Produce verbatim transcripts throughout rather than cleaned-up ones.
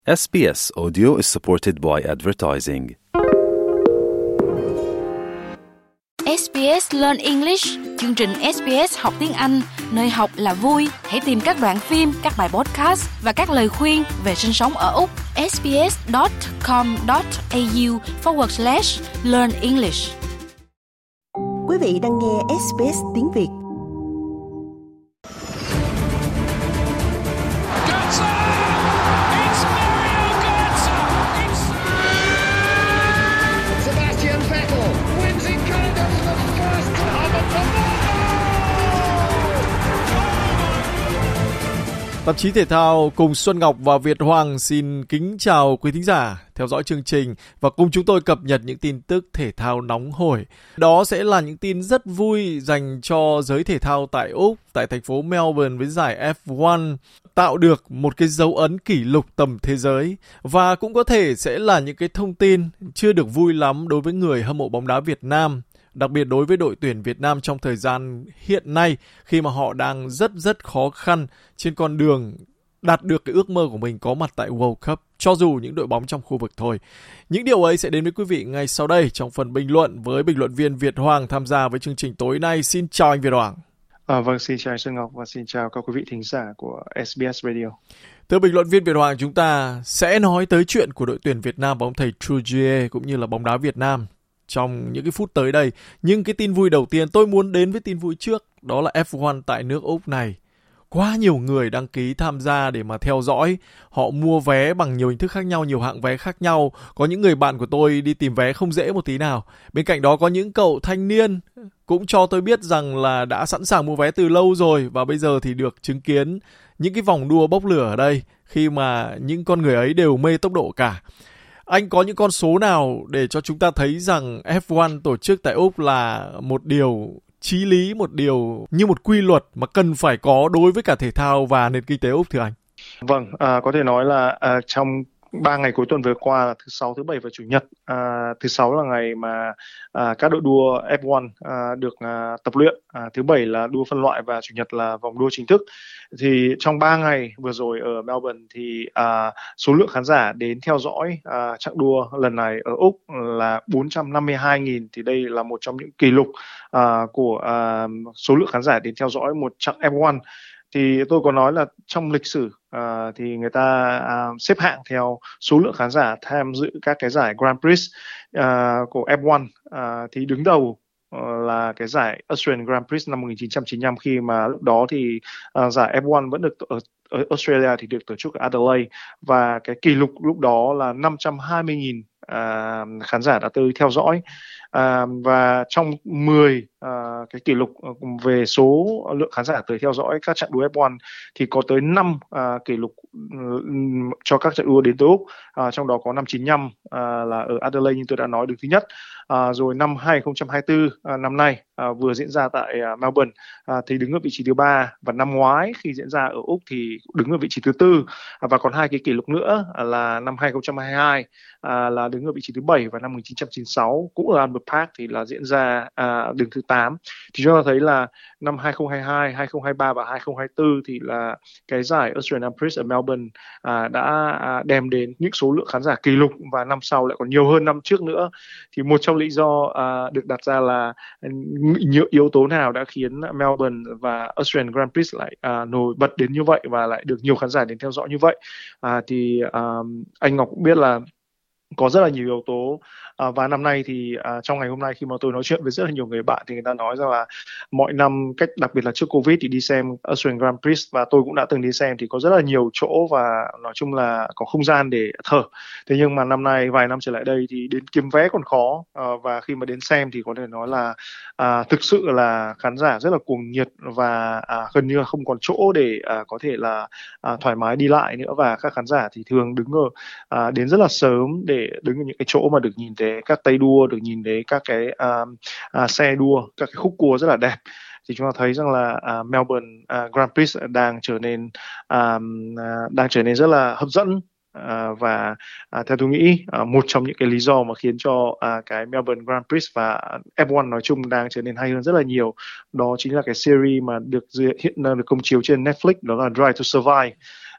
S B S Audio is supported by advertising. ét bê ét Learn English, chương trình ét bê ét học tiếng Anh, nơi học là vui. Hãy tìm các đoạn phim, các bài podcast và các lời khuyên về sinh sống ở Úc. sbs.com.au forward slash learn English. Quý vị đang nghe ét bê ét tiếng Việt. Tạp chí Thể thao cùng Xuân Ngọc và Việt Hoàng xin kính chào quý thính giả theo dõi chương trình và cùng chúng tôi cập nhật những tin tức thể thao nóng hổi. Đó sẽ là những tin rất vui dành cho giới thể thao tại Úc, tại thành phố Melbourne với giải ép một tạo được một cái dấu ấn kỷ lục tầm thế giới, và cũng có thể sẽ là những cái thông tin chưa được vui lắm đối với người hâm mộ bóng đá Việt Nam. Đặc biệt đối với đội tuyển Việt Nam trong thời gian hiện nay, khi mà họ đang rất rất khó khăn trên con đường đạt được cái ước mơ của mình có mặt tại World Cup, cho dù những đội bóng trong khu vực thôi. Những điều ấy sẽ đến với quý vị ngay sau đây trong phần bình luận với bình luận viên Việt Hoàng tham gia với chương trình tối nay. Xin chào anh Việt Hoàng. À, vâng, xin chào anh Xuân Ngọc và xin chào các quý vị thính giả của ét bê ét Radio. Thưa bình luận viên Việt Hoàng, chúng ta sẽ nói tới chuyện của đội tuyển Việt Nam và ông thầy Trujillo cũng như là bóng đá Việt Nam trong những cái phút tới đây. Nhưng cái tin vui đầu tiên, tôi muốn đến với tin vui trước, đó là ép một tại nước Úc này. Quá nhiều người đăng ký tham gia để mà theo dõi. Họ mua vé bằng nhiều hình thức khác nhau, nhiều hạng vé khác nhau. Có những người bạn của tôi đi tìm vé không dễ một tí nào. Bên cạnh đó có những cậu thanh niên cũng cho tôi biết rằng là đã sẵn sàng mua vé từ lâu rồi, và bây giờ thì được chứng kiến những cái vòng đua bốc lửa ở đây, khi mà những con người ấy đều mê tốc độ cả. Anh có những con số nào để cho chúng ta thấy rằng ép một tổ chức tại Úc là một điều chí lý, một điều như một quy luật mà cần phải có đối với cả thể thao và nền kinh tế Úc thưa anh? Vâng, à, có thể nói là à, trong ba ngày cuối tuần vừa qua là thứ sáu, thứ bảy và chủ nhật. À, thứ sáu là ngày mà à, các đội đua ép một à, được à, tập luyện. À, thứ bảy là đua phân loại và chủ nhật là vòng đua chính thức. Thì trong ba ngày vừa rồi ở Melbourne thì à, số lượng khán giả đến theo dõi à, chặng đua lần này ở Úc là bốn trăm năm mươi hai nghìn. Thì đây là một trong những kỷ lục à, của à, số lượng khán giả đến theo dõi một chặng ép một. Thì tôi có nói là trong lịch sử à, thì người ta à, xếp hạng theo số lượng khán giả tham dự các cái giải Grand Prix à, của ép một. À, thì đứng đầu là cái giải Australian Grand Prix năm một nghìn chín trăm chín mươi lăm, khi mà lúc đó thì uh, giải ép một vẫn được ở, ở Australia thì được tổ chức ở Adelaide, và cái kỷ lục lúc đó là năm trăm hai mươi nghìn uh, khán giả đã tới theo dõi. Uh, và trong mười uh, cái kỷ lục về số lượng khán giả tới theo dõi các trận đua ép một thì có tới năm uh, kỷ lục um, cho các trận đua đến tới Úc. Uh, trong đó có năm chín lăm uh, là ở Adelaide như tôi đã nói, đứng thứ nhất. Uh, rồi năm hai không hai tư, uh, năm nay uh, vừa diễn ra tại uh, Melbourne uh, thì đứng ở vị trí thứ ba, và năm ngoái khi diễn ra ở Úc thì đứng ở vị trí thứ tư. Uh, và còn hai cái kỷ lục nữa uh, là năm hai không hai hai uh, là đứng ở vị trí thứ bảy, và năm một nghìn chín trăm chín mươi sáu cũng ở Albert Park thì là diễn ra uh, đứng thứ tám. Thì chúng ta thấy là năm hai không hai hai, hai không hai ba và hai không hai tư thì là cái giải Australian Prix ở Melbourne uh, đã uh, đem đến những số lượng khán giả kỷ lục, và năm sau lại còn nhiều hơn năm trước nữa. Thì một trong lý do uh, được đặt ra là nhiều yếu tố nào đã khiến Melbourne và Australian Grand Prix lại uh, nổi bật đến như vậy và lại được nhiều khán giả đến theo dõi như vậy. Uh, thì uh, anh Ngọc cũng biết là có rất là nhiều yếu tố. À, và năm nay thì à, trong ngày hôm nay khi mà tôi nói chuyện với rất là nhiều người bạn thì người ta nói rằng là mọi năm, cách đặc biệt là trước Covid thì đi xem Australian Grand Prix, và tôi cũng đã từng đi xem, thì có rất là nhiều chỗ và nói chung là có không gian để thở. Thế nhưng mà năm nay, vài năm trở lại đây thì đến kiếm vé còn khó, à, và khi mà đến xem thì có thể nói là à, thực sự là khán giả rất là cuồng nhiệt, và à, gần như là không còn chỗ để à, có thể là à, thoải mái đi lại nữa. Và các khán giả thì thường đứng ở à, đến rất là sớm để đứng ở những cái chỗ mà được nhìn thấy các tay đua, được nhìn thấy các cái uh, uh, xe đua, các cái khúc cua rất là đẹp. Thì chúng ta thấy rằng là uh, Melbourne uh, Grand Prix đang trở nên uh, uh, đang trở nên rất là hấp dẫn. Uh, và uh, theo tôi nghĩ uh, một trong những cái lý do mà khiến cho uh, cái Melbourne Grand Prix và ép một nói chung đang trở nên hay hơn rất là nhiều, đó chính là cái series mà được hiện đang được công chiếu trên Netflix, đó là Drive to Survive.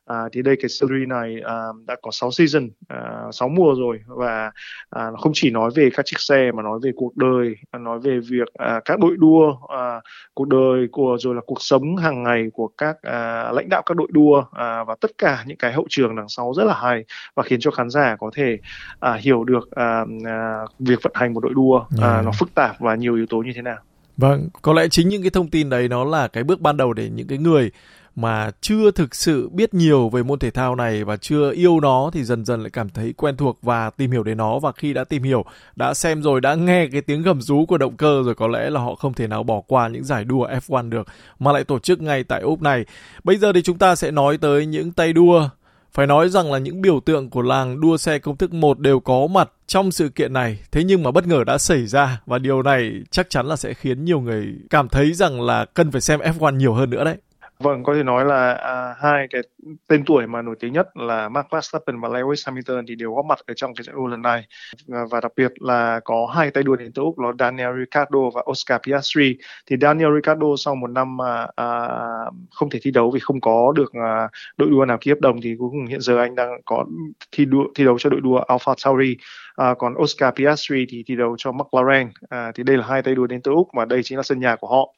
À, thì đây cái series này à, đã có sáu season, à, sáu mùa rồi, và à, nó không chỉ nói về các chiếc xe mà nói về cuộc đời, nói về việc à, các đội đua, à, cuộc đời của rồi là cuộc sống hàng ngày của các à, lãnh đạo các đội đua, à, và tất cả những cái hậu trường đằng sau rất là hay và khiến cho khán giả có thể à, hiểu được à, à, việc vận hành một đội đua à, yeah. nó phức tạp và nhiều yếu tố như thế nào. Vâng, có lẽ chính những cái thông tin đấy nó là cái bước ban đầu để những cái người mà chưa thực sự biết nhiều về môn thể thao này và chưa yêu nó thì dần dần lại cảm thấy quen thuộc và tìm hiểu đến nó. Và khi đã tìm hiểu, đã xem rồi, đã nghe cái tiếng gầm rú của động cơ rồi, có lẽ là họ không thể nào bỏ qua những giải đua ép một được, mà lại tổ chức ngay tại Úc này. Bây giờ thì chúng ta sẽ nói tới những tay đua. Phải nói rằng là những biểu tượng của làng đua xe công thức một đều có mặt trong sự kiện này. Thế nhưng mà bất ngờ đã xảy ra, và điều này chắc chắn là sẽ khiến nhiều người cảm thấy rằng là cần phải xem ép một nhiều hơn nữa đấy. Vâng, có thể nói là à, hai cái tên tuổi mà nổi tiếng nhất là Max Verstappen và Lewis Hamilton thì đều góp mặt ở trong cái trận đua lần này, và, và đặc biệt là có hai tay đua đến từ Úc, đó Daniel Ricciardo và Oscar Piastri. Thì Daniel Ricciardo sau một năm mà à, không thể thi đấu vì không có được à, đội đua nào ký hợp đồng, thì cuối cùng hiện giờ anh đang có thi đua thi đấu cho đội đua Alpha Tauri. À, còn Oscar Piastri thì thi đấu cho McLaren. À, thì đây là hai tay đua đến từ Úc và đây chính là sân nhà của họ.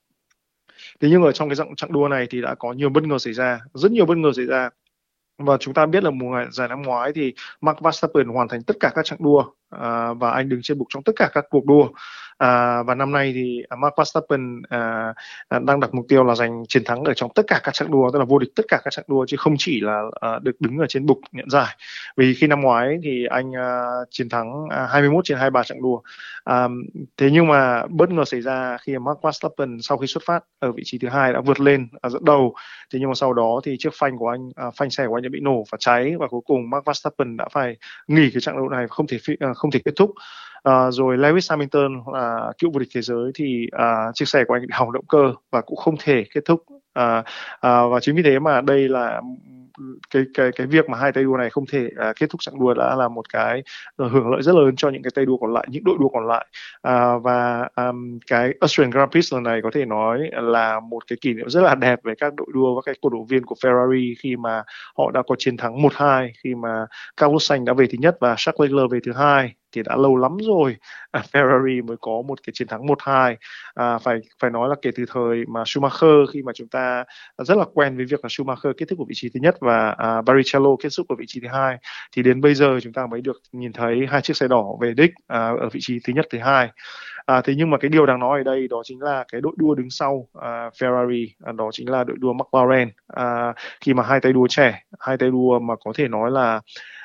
Thế nhưng ở trong cái chặng đua này thì đã có nhiều bất ngờ xảy ra, rất nhiều bất ngờ xảy ra. Và chúng ta biết là mùa giải năm ngoái thì Max Verstappen hoàn thành tất cả các chặng đua à, và anh đứng trên bục trong tất cả các cuộc đua. À, và năm nay thì Max Verstappen à, đang đặt mục tiêu là giành chiến thắng ở trong tất cả các chặng đua, tức là vô địch tất cả các chặng đua chứ không chỉ là à, được đứng ở trên bục nhận giải. Vì khi năm ngoái thì anh à, chiến thắng à, hai mươi mốt trên hai mươi ba chặng đua. À, thế nhưng mà bất ngờ xảy ra khi Max Verstappen sau khi xuất phát ở vị trí thứ hai đã vượt lên à, dẫn đầu. Thế nhưng mà sau đó thì chiếc phanh của anh, à, phanh xe của anh đã bị nổ và cháy, và cuối cùng Max Verstappen đã phải nghỉ cái chặng đua này, không thể phi, à, không thể kết thúc. À, rồi Lewis Hamilton là cựu vô địch thế giới thì à, chiếc xe của anh bị hỏng động cơ và cũng không thể kết thúc. À, à, và chính vì thế mà đây là cái cái cái việc mà hai tay đua này không thể à, kết thúc chặng đua đã là một cái hưởng lợi rất lớn cho những cái tay đua còn lại, những đội đua còn lại. À, và um, cái Austrian Grand Prix lần này có thể nói là một cái kỷ niệm rất là đẹp về các đội đua và các cổ động viên của Ferrari khi mà họ đã có chiến thắng một hai, khi mà Carlos Sainz đã về thứ nhất và Charles Leclerc về thứ hai. Thì đã lâu lắm rồi à, Ferrari mới có một cái chiến thắng một hai. À, phải phải nói là kể từ thời mà Schumacher, khi mà chúng ta rất là quen với việc là Schumacher kết thúc ở vị trí thứ nhất và à, Barrichello kết thúc ở vị trí thứ hai, thì đến bây giờ chúng ta mới được nhìn thấy hai chiếc xe đỏ về đích à, ở vị trí thứ nhất, thứ hai. À, thế nhưng mà cái điều đáng nói ở đây đó chính là cái đội đua đứng sau à, Ferrari, à, đó chính là đội đua McLaren. À, khi mà hai tay đua trẻ, hai tay đua mà có thể nói là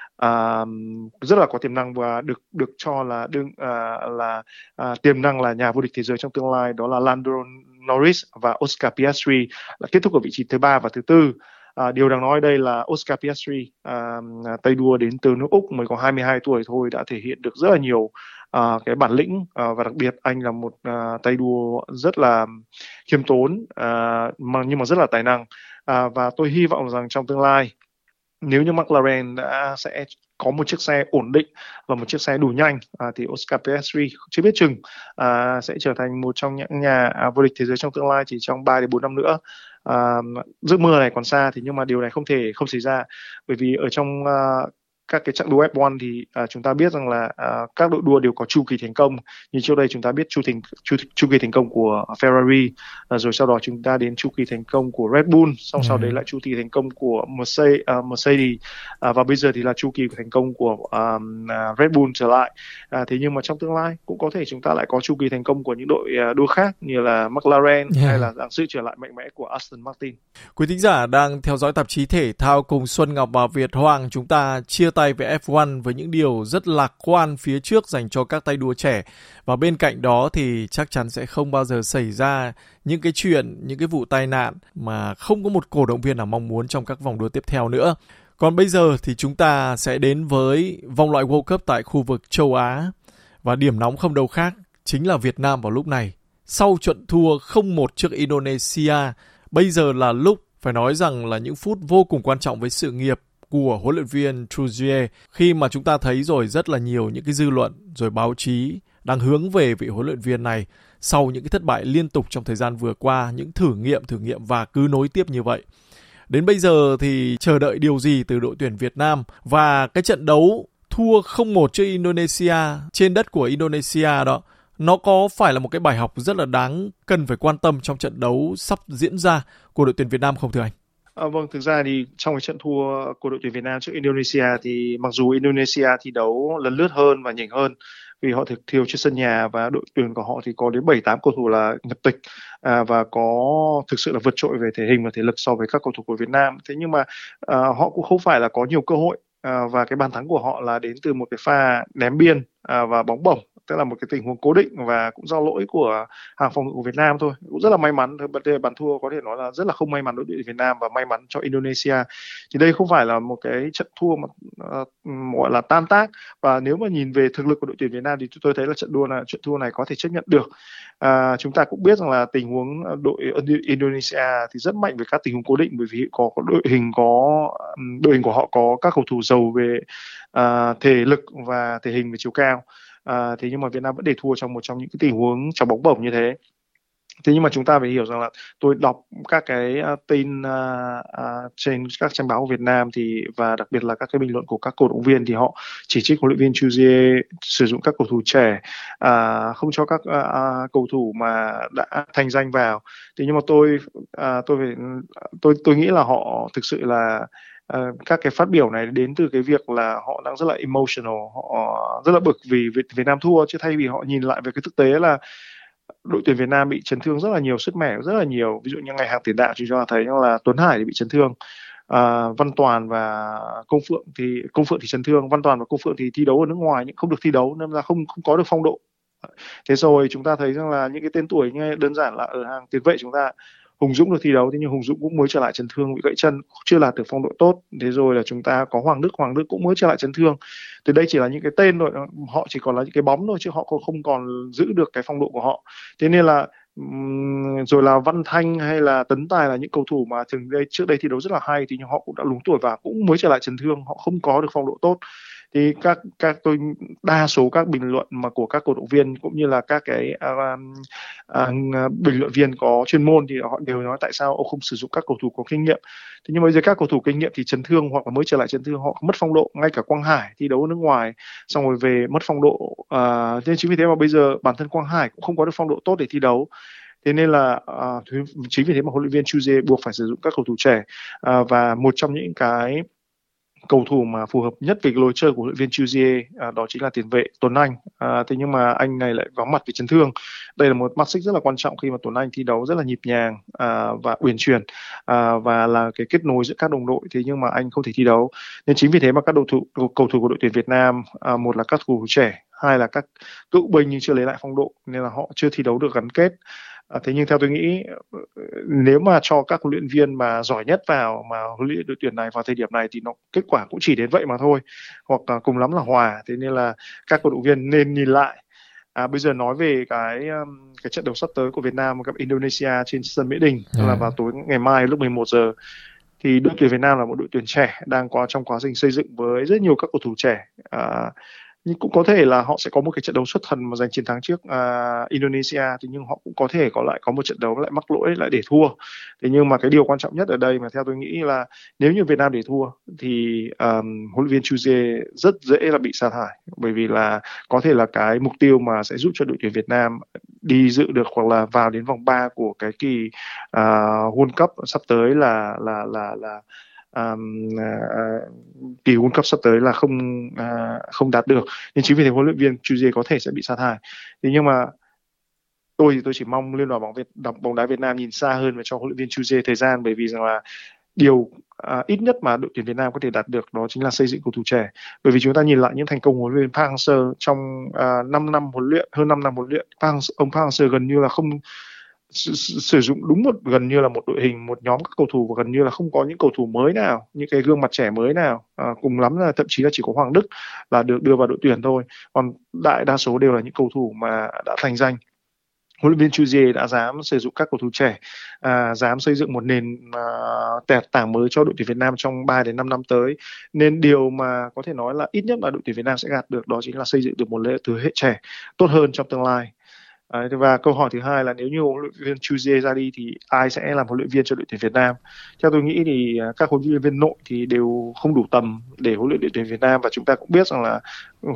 À, rất là có tiềm năng và được được cho là đương à, là à, tiềm năng là nhà vô địch thế giới trong tương lai, đó là Lando Norris và Oscar Piastri là kết thúc ở vị trí thứ ba và thứ tư. À, điều đáng nói đây là Oscar Piastri, à, tay đua đến từ nước Úc, mới có hai mươi hai tuổi thôi, đã thể hiện được rất là nhiều à, cái bản lĩnh, à, và đặc biệt anh là một à, tay đua rất là khiêm tốn, à, mà nhưng mà rất là tài năng. À, và tôi hy vọng rằng trong tương lai, nếu như McLaren đã sẽ có một chiếc xe ổn định và một chiếc xe đủ nhanh, à, thì Oscar Piastri chưa biết chừng à, sẽ trở thành một trong những nhà à, vô địch thế giới trong tương lai chỉ trong ba đến bốn năm nữa. À, giấc mơ này còn xa, thì nhưng mà điều này không thể không xảy ra, bởi vì ở trong à, các cái chặng đua ép một thì à, chúng ta biết rằng là à, các đội đua đều có chu kỳ thành công. Như trước đây chúng ta biết chu, thành, chu, chu kỳ thành công của Ferrari, à, rồi sau đó chúng ta đến chu kỳ thành công của Red Bull, sau ừ. sau đấy lại chu kỳ thành công của Mercedes, uh, Mercedes à, và bây giờ thì là chu kỳ thành công của um, uh, Red Bull trở lại. À, thế nhưng mà trong tương lai cũng có thể chúng ta lại có chu kỳ thành công của những đội uh, đua khác như là McLaren, yeah. hay là sự trở lại mạnh mẽ của Aston Martin. Quý thính giả đang theo dõi tạp chí Thể thao cùng Xuân Ngọc và Việt Hoàng. Chúng ta chia tay về ép một với những điều rất lạc quan phía trước dành cho các tay đua trẻ. Và bên cạnh đó thì chắc chắn sẽ không bao giờ xảy ra những cái chuyện, những cái vụ tai nạn mà không có một cổ động viên nào mong muốn trong các vòng đua tiếp theo nữa. Còn bây giờ thì chúng ta sẽ đến với vòng loại World Cup tại khu vực châu Á. Và điểm nóng không đâu khác chính là Việt Nam vào lúc này. Sau trận thua không một trước Indonesia, bây giờ là lúc phải nói rằng là những phút vô cùng quan trọng với sự nghiệp của huấn luyện viên Trujier, khi mà chúng ta thấy rồi rất là nhiều những cái dư luận rồi báo chí đang hướng về vị huấn luyện viên này sau những cái thất bại liên tục trong thời gian vừa qua, những thử nghiệm thử nghiệm và cứ nối tiếp như vậy. Đến bây giờ thì chờ đợi điều gì từ đội tuyển Việt Nam, và cái trận đấu thua không một trước Indonesia trên đất của Indonesia đó, nó có phải là một cái bài học rất là đáng cần phải quan tâm trong trận đấu sắp diễn ra của đội tuyển Việt Nam không thưa anh? À, vâng, thực ra thì trong cái trận thua của đội tuyển Việt Nam trước Indonesia thì mặc dù Indonesia thi đấu lấn lướt hơn và nhỉnh hơn vì họ thực thiêu trên sân nhà, và đội tuyển của họ thì có đến bảy tám cầu thủ là nhập tịch à, và có thực sự là vượt trội về thể hình và thể lực so với các cầu thủ của Việt Nam. Thế nhưng mà à, họ cũng không phải là có nhiều cơ hội, à, và cái bàn thắng của họ là đến từ một cái pha ném biên à, và bóng bổng, tức là một cái tình huống cố định và cũng do lỗi của hàng phòng ngự của Việt Nam thôi. Cũng rất là may mắn. Bàn thua có thể nói là rất là không may mắn đối với Việt Nam và may mắn cho Indonesia. Thì đây không phải là một cái trận thua mà uh, gọi là tan tác, và nếu mà nhìn về thực lực của đội tuyển Việt Nam thì tôi thấy là trận đua này trận thua này có thể chấp nhận được. À, chúng ta cũng biết rằng là tình huống đội Indonesia thì rất mạnh về các tình huống cố định, bởi vì có, có đội hình có đội hình của họ có các cầu thủ giàu về uh, thể lực và thể hình về chiều cao. À, thế nhưng mà Việt Nam vẫn để thua trong một trong những cái tình huống trong bóng bổng như thế. Thế nhưng mà chúng ta phải hiểu rằng là tôi đọc các cái uh, tin uh, uh, trên các trang báo của Việt Nam thì và đặc biệt là các cái bình luận của các cổ động viên thì họ chỉ trích huấn luyện viên Chuzier sử dụng các cầu thủ trẻ, uh, không cho các uh, uh, cầu thủ mà đã thành danh vào. Thế nhưng mà tôi uh, tôi phải tôi tôi nghĩ là họ thực sự là Uh, các cái phát biểu này đến từ cái việc là họ đang rất là emotional, họ rất là bực vì Việt Nam thua, chứ thay vì họ nhìn lại về cái thực tế là đội tuyển Việt Nam bị chấn thương rất là nhiều, sứt mẻ rất là nhiều. Ví dụ như ngày hàng tiền đạo chúng ta thấy là Tuấn Hải thì bị chấn thương, uh, Văn Toàn và Công Phượng thì Công Phượng thì chấn thương, Văn Toàn và Công Phượng thì thi đấu ở nước ngoài nhưng không được thi đấu nên là không không có được phong độ. Thế rồi chúng ta thấy rằng là những cái tên tuổi như đơn giản là ở hàng tiền vệ chúng ta Hùng Dũng được thi đấu, thế nhưng Hùng Dũng cũng mới trở lại chấn thương, bị gãy chân, chưa đạt được phong độ tốt. Thế rồi là chúng ta có Hoàng Đức, Hoàng Đức cũng mới trở lại chấn thương. Từ đây chỉ là những cái tên thôi, họ chỉ còn là những cái bóng thôi chứ họ không còn giữ được cái phong độ của họ. Thế nên là rồi là Văn Thanh hay là Tấn Tài là những cầu thủ mà thường đây trước đây thi đấu rất là hay, thì nhưng họ cũng đã lúng tuổi và cũng mới trở lại chấn thương, họ không có được phong độ tốt. Thì các các tôi đa số các bình luận mà của các cổ động viên cũng như là các cái uh, uh, bình luận viên có chuyên môn thì họ đều nói tại sao ông không sử dụng các cầu thủ có kinh nghiệm. Thế nhưng bây giờ các cầu thủ kinh nghiệm thì chấn thương hoặc là mới trở lại chấn thương, họ mất phong độ. Ngay cả Quang Hải thi đấu ở nước ngoài xong rồi về mất phong độ, uh, nên chính vì thế mà bây giờ bản thân Quang Hải cũng không có được phong độ tốt để thi đấu. Thế nên là uh, chính vì thế mà huấn luyện viên Chuzier buộc phải sử dụng các cầu thủ trẻ, uh, và một trong những cái cầu thủ mà phù hợp nhất với lối chơi của huấn luyện viên Chuzier à, đó chính là tiền vệ Tuấn Anh. À, thế nhưng mà anh này lại vắng mặt vì chấn thương. Đây là một mắt xích rất là quan trọng khi mà Tuấn Anh thi đấu rất là nhịp nhàng à, và uyển chuyển à, và là cái kết nối giữa các đồng đội. Thế nhưng mà anh không thể thi đấu. Nên chính vì thế mà các cầu thủ cầu thủ của đội tuyển Việt Nam, à, một là các cầu thủ trẻ, hai là các cựu binh nhưng chưa lấy lại phong độ nên là họ chưa thi đấu được gắn kết. À, thế nhưng theo tôi nghĩ nếu mà cho các huấn luyện viên mà giỏi nhất vào mà huấn luyện đội tuyển này vào thời điểm này thì nó kết quả cũng chỉ đến vậy mà thôi, hoặc là cùng lắm là hòa. Thế nên là các cổ động viên nên nhìn lại. À, bây giờ nói về cái cái trận đấu sắp tới của Việt Nam gặp Indonesia trên sân Mỹ Đình à. là vào tối ngày mai lúc mười một giờ. Thì đội tuyển Việt Nam là một đội tuyển trẻ đang qua trong quá trình xây dựng với rất nhiều các cầu thủ trẻ. À, nhưng cũng có thể là họ sẽ có một cái trận đấu xuất thần mà giành chiến thắng trước uh, Indonesia, thì nhưng họ cũng có thể có lại có một trận đấu lại mắc lỗi lại để thua. Thế nhưng mà cái điều quan trọng nhất ở đây mà theo tôi nghĩ là nếu như Việt Nam để thua thì um, huấn luyện viên Chuzier rất dễ là bị sa thải, bởi vì là có thể là cái mục tiêu mà sẽ giúp cho đội tuyển Việt Nam đi dự được hoặc là vào đến vòng ba của cái kỳ uh, World Cup sắp tới là là là là Um, uh, kỳ World Cup sắp tới là không uh, không đạt được, nên chính vì thế huấn luyện viên Chuzier có thể sẽ bị sa thải. Thế nhưng mà tôi thì tôi chỉ mong Liên đoàn bóng Việt bóng đá Việt Nam nhìn xa hơn và cho huấn luyện viên Chuzier thời gian, bởi vì rằng là điều uh, ít nhất mà đội tuyển Việt Nam có thể đạt được đó chính là xây dựng cầu thủ trẻ. Bởi vì chúng ta nhìn lại những thành công của huấn luyện viên Park Hang-seo trong uh, năm năm huấn luyện, hơn năm năm huấn luyện, Park, ông Park Hang-seo gần như là không sử dụng đúng một gần như là một đội hình, một nhóm các cầu thủ, và gần như là không có những cầu thủ mới nào, những cái gương mặt trẻ mới nào, à, cùng lắm là thậm chí là chỉ có Hoàng Đức là được đưa vào đội tuyển thôi, còn đại đa số đều là những cầu thủ mà đã thành danh. Huấn luyện viên Chuzier đã dám sử dụng các cầu thủ trẻ, à, dám xây dựng một nền uh, tẹt tảng mới cho đội tuyển Việt Nam trong ba đến năm năm tới, nên điều mà có thể nói là ít nhất mà đội tuyển Việt Nam sẽ gạt được đó chính là xây dựng được một thế hệ trẻ tốt hơn trong tương lai. À, và câu hỏi thứ hai là nếu như huấn luyện viên Chuzier ra đi thì ai sẽ làm huấn luyện viên cho đội tuyển Việt Nam? Theo tôi nghĩ thì các huấn luyện viên nội thì đều không đủ tầm để huấn luyện đội tuyển Việt Nam, và chúng ta cũng biết rằng là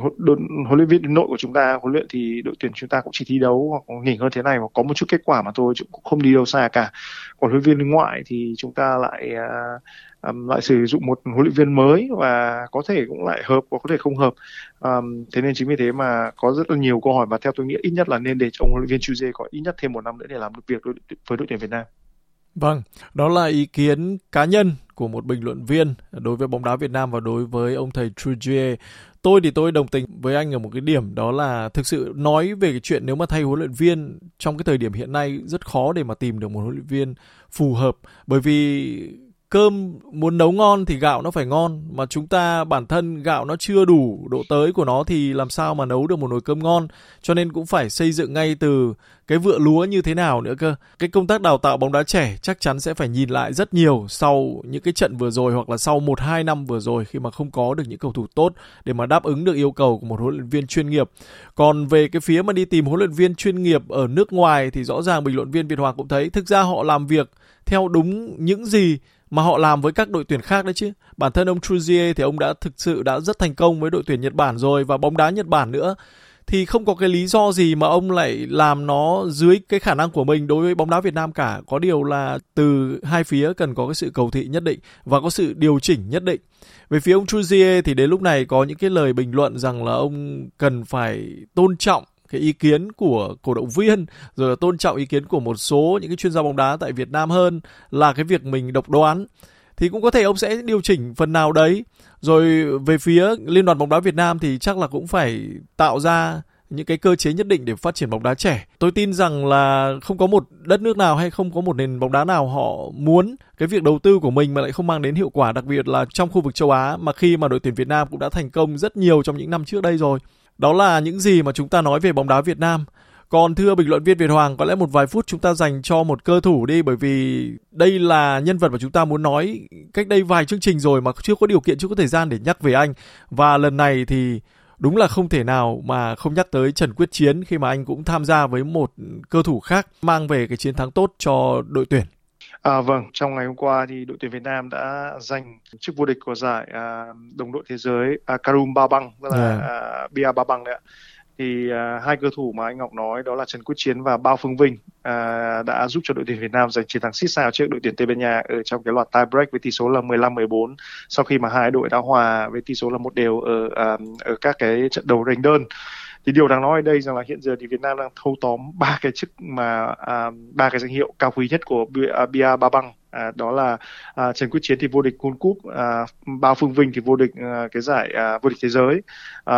huấn luyện viên nội của chúng ta huấn luyện thì đội tuyển chúng ta cũng chỉ thi đấu hoặc nghỉ hơn thế này mà có một chút kết quả mà thôi, cũng không đi đâu xa cả. Còn huấn luyện viên ngoại thì chúng ta lại uh, um, lại sử dụng một huấn luyện viên mới và có thể cũng lại hợp hoặc có thể không hợp. Um, thế nên chính vì thế mà có rất là nhiều câu hỏi, và theo tôi nghĩ ít nhất là nên để cho ông huấn luyện viên Chuzier có ít nhất thêm một năm nữa để làm được việc với đội tuyển Việt Nam. Vâng, đó là ý kiến cá nhân của một bình luận viên đối với bóng đá Việt Nam và đối với ông thầy Chuzier. Tôi thì tôi đồng tình với anh ở một cái điểm, đó là thực sự nói về cái chuyện nếu mà thay huấn luyện viên trong cái thời điểm hiện nay rất khó để mà tìm được một huấn luyện viên phù hợp, bởi vì cơm muốn nấu ngon thì gạo nó phải ngon, mà chúng ta bản thân gạo nó chưa đủ độ tới của nó thì làm sao mà nấu được một nồi cơm ngon, cho nên cũng phải xây dựng ngay từ cái vựa lúa như thế nào nữa cơ. Cái công tác đào tạo bóng đá trẻ chắc chắn sẽ phải nhìn lại rất nhiều sau những cái trận vừa rồi, hoặc là sau một hai năm vừa rồi khi mà không có được những cầu thủ tốt để mà đáp ứng được yêu cầu của một huấn luyện viên chuyên nghiệp. Còn về cái phía mà đi tìm huấn luyện viên chuyên nghiệp ở nước ngoài thì rõ ràng bình luận viên Việt Hoàng cũng thấy thực ra họ làm việc theo đúng những gì mà họ làm với các đội tuyển khác đấy chứ. Bản thân ông Chuzier thì ông đã thực sự đã rất thành công với đội tuyển Nhật Bản rồi, và bóng đá Nhật Bản nữa, thì không có cái lý do gì mà ông lại làm nó dưới cái khả năng của mình đối với bóng đá Việt Nam cả. Có điều là từ hai phía cần có cái sự cầu thị nhất định và có sự điều chỉnh nhất định. Về phía ông Chuzier thì đến lúc này có những cái lời bình luận rằng là ông cần phải tôn trọng cái ý kiến của cổ động viên, rồi là tôn trọng ý kiến của một số những cái chuyên gia bóng đá tại Việt Nam hơn là cái việc mình độc đoán. Thì cũng có thể ông sẽ điều chỉnh phần nào đấy. Rồi về phía Liên đoàn bóng đá Việt Nam thì chắc là cũng phải tạo ra những cái cơ chế nhất định để phát triển bóng đá trẻ. Tôi tin rằng là không có một đất nước nào hay không có một nền bóng đá nào họ muốn cái việc đầu tư của mình mà lại không mang đến hiệu quả, đặc biệt là trong khu vực châu Á, mà khi mà đội tuyển Việt Nam cũng đã thành công rất nhiều trong những năm trước đây rồi. Đó là những gì mà chúng ta nói về bóng đá Việt Nam. Còn thưa bình luận viên Việt Hoàng, có lẽ một vài phút chúng ta dành cho một cơ thủ đi, bởi vì đây là nhân vật mà chúng ta muốn nói cách đây vài chương trình rồi mà chưa có điều kiện, chưa có thời gian để nhắc về anh. Và lần này thì đúng là không thể nào mà không nhắc tới Trần Quyết Chiến, khi mà anh cũng tham gia với một cơ thủ khác mang về cái chiến thắng tốt cho đội tuyển. À, vâng, trong ngày hôm qua thì đội tuyển Việt Nam đã giành chức vô địch của giải à, đồng đội thế giới à, Karun Babang, tức là yeah. à, Bia Babang đấy ạ. Thì à, hai cơ thủ mà anh Ngọc nói đó là Trần Quyết Chiến và Bao Phương Vinh à, đã giúp cho đội tuyển Việt Nam giành chiến thắng xít sao trước đội tuyển Tây Ban Nha ở trong cái loạt tie break với tỷ số là mười lăm mười bốn, sau khi mà hai đội đã hòa với tỷ số là một đều ở à, ở các cái trận đấu rành đơn. Thì điều đáng nói ở đây rằng là hiện giờ thì Việt Nam đang thâu tóm ba cái chức mà ba à, cái danh hiệu cao quý nhất của Bia Babang. À, đó là à, Trần Quyết Chiến thì vô địch Gold Cup, à, Bao Phương Vinh thì vô địch à, cái giải à, vô địch thế giới, à,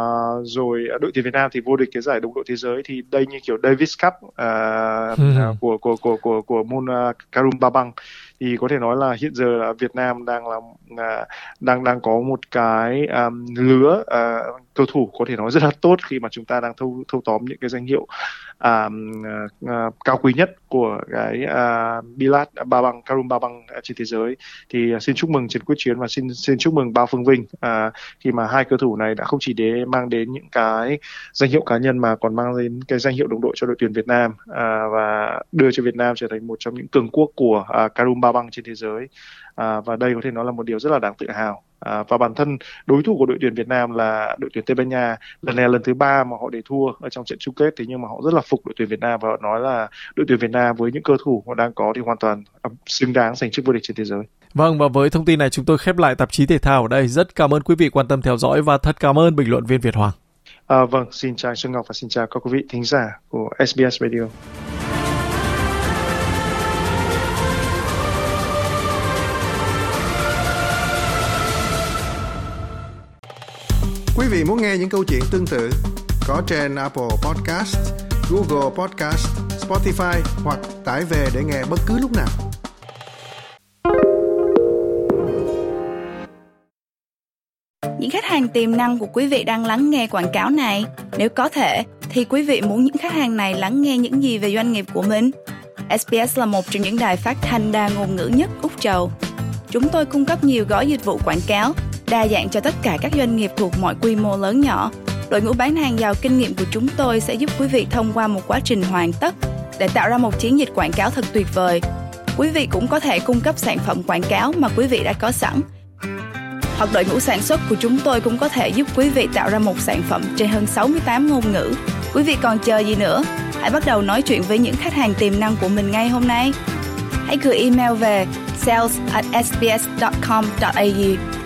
rồi đội tuyển Việt Nam thì vô địch cái giải đồng đội thế giới. Thì đây như kiểu Davis Cup à, ừ. à, của của của của của môn uh, Karun Babang. Thì có thể nói là hiện giờ là Việt Nam đang là à, đang đang có một cái um, lứa à, cầu thủ có thể nói rất là tốt khi mà chúng ta đang thâu thâu tóm những cái danh hiệu à, à, cao quý nhất của cái à, Bilat Babang, Karun Babang trên thế giới. Thì à, xin chúc mừng Trần Quyết Chiến và xin xin chúc mừng Bao Phương Vinh à, khi mà hai cầu thủ này đã không chỉ để mang đến những cái danh hiệu cá nhân mà còn mang đến cái danh hiệu đồng đội cho đội tuyển Việt Nam à, và đưa cho Việt Nam trở thành một trong những cường quốc của à, Karun Babang trên thế giới. À, và đây có thể nói là một điều rất là đáng tự hào. À, và bản thân đối thủ của đội tuyển Việt Nam là đội tuyển Tây Ban Nha, lần này là lần thứ ba mà họ để thua ở trong trận chung kết, thế nhưng mà họ rất là phục đội tuyển Việt Nam và họ nói là đội tuyển Việt Nam với những cơ thủ họ đang có thì hoàn toàn xứng đáng giành chức vô địch trên thế giới. Vâng, và với thông tin này chúng tôi khép lại tạp chí thể thao ở đây. Rất cảm ơn quý vị quan tâm theo dõi và thật cảm ơn bình luận viên Việt Hoàng. À, vâng, xin chào Xuân Ngọc và xin chào các quý vị thính giả của ét bê ét Radio. Quý vị muốn nghe những câu chuyện tương tự có trên Apple Podcast, Google Podcast, Spotify hoặc tải về để nghe bất cứ lúc nào. Những khách hàng tiềm năng của quý vị đang lắng nghe quảng cáo này. Nếu có thể, thì quý vị muốn những khách hàng này lắng nghe những gì về doanh nghiệp của mình? ét bê ét là một trong những đài phát thanh đa ngôn ngữ nhất Úc Châu. Chúng tôi cung cấp nhiều gói dịch vụ quảng cáo, đa dạng cho tất cả các doanh nghiệp thuộc mọi quy mô lớn nhỏ. Đội ngũ bán hàng giàu kinh nghiệm của chúng tôi sẽ giúp quý vị thông qua một quá trình hoàn tất để tạo ra một chiến dịch quảng cáo thật tuyệt vời. Quý vị cũng có thể cung cấp sản phẩm quảng cáo mà quý vị đã có sẵn. Hoặc đội ngũ sản xuất của chúng tôi cũng có thể giúp quý vị tạo ra một sản phẩm trên hơn sáu mươi tám ngôn ngữ. Quý vị còn chờ gì nữa? Hãy bắt đầu nói chuyện với những khách hàng tiềm năng của mình ngay hôm nay. Hãy gửi email về sales at s b s dot com dot a u